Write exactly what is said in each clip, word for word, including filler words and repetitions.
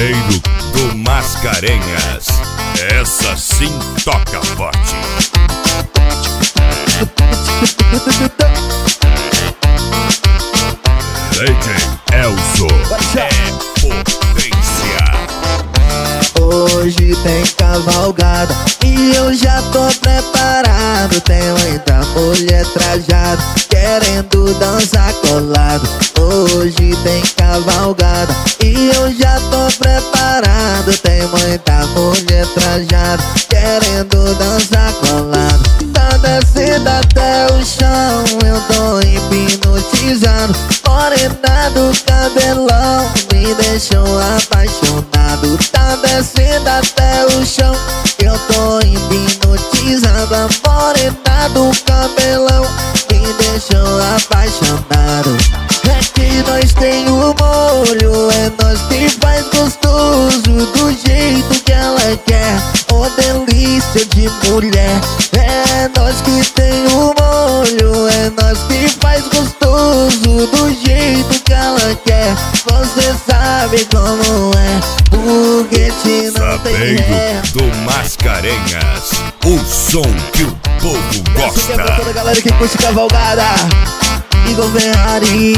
Sapeiro do Mascarenhas. Essa sim toca forte. D J Elzo é potência. Hoje tem cavalgada e eu já tô preparado. Tem muita mulher trajada querendo dançar colado. Hoje tem cavalgada e eu já tô preparado. Tem muita mulher trajada querendo dançar colado. Tá descendo até o chão, eu tô hipnotizado. Morena do cabelão me deixou apaixonado. Tá descendo até o chão, eu tô hipnotizado. A morena do cabelão me deixou apaixonado. É que nós tem o molho, é nós que faz gostoso do jeito que ela quer. Oh, delícia de mulher. É nós que tem o molho, é nós que faz gostoso do jeito que ela quer. Você sabe como é, foguete não tem ré. Sapeiro do Mascarenhas, o som que o povo gosta. Essa aqui é pra toda a galera que curte cavalgada. Igor Ferrari.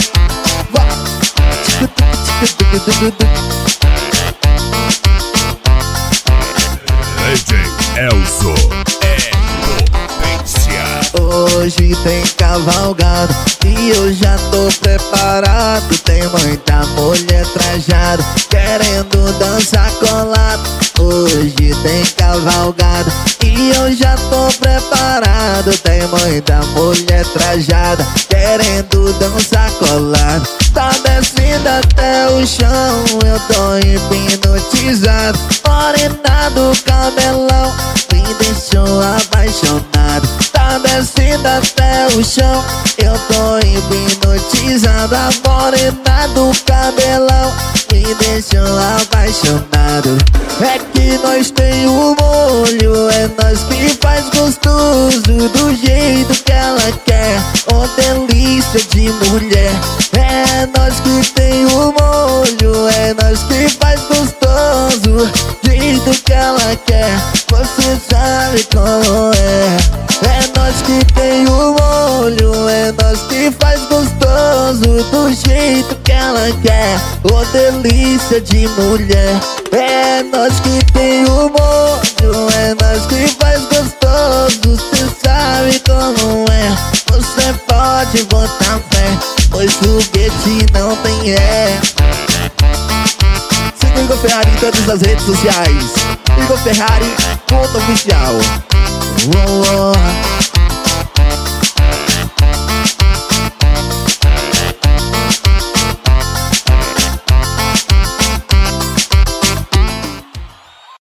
D J Elzo é potência. Hoje tem cavalgada e eu já tô preparado. Tem muita mulher trajada querendo dançar colado. Hoje tem cavalgada e eu já tô preparado. Tem muita mulher trajada querendo dançar colado. Tá descendo até o chão, eu tô hipnotizado. Morena do cabelão me deixou apaixonado. Tá descendo até o chão, eu tô hipnotizado. A morena do cabelão me deixou apaixonado. É que nós tem o molho, é nós que faz gostoso do jeito que ela quer. Oh, delícia de mulher. É nós que tem o molho, é nós que faz gostoso do jeito que ela quer. Você sabe como é. É nós que tem o molho, é nós que faz gostoso do jeito que ela quer. Oh, delícia de mulher. É nós que tem o molho, é nós que faz gostoso. Cê sabe como é. Você pode botar fé, pois foguete não tem ré. Siga o Igor Ferrari em todas as redes sociais. Igor Ferrari, ponto oficial. Oh, oh.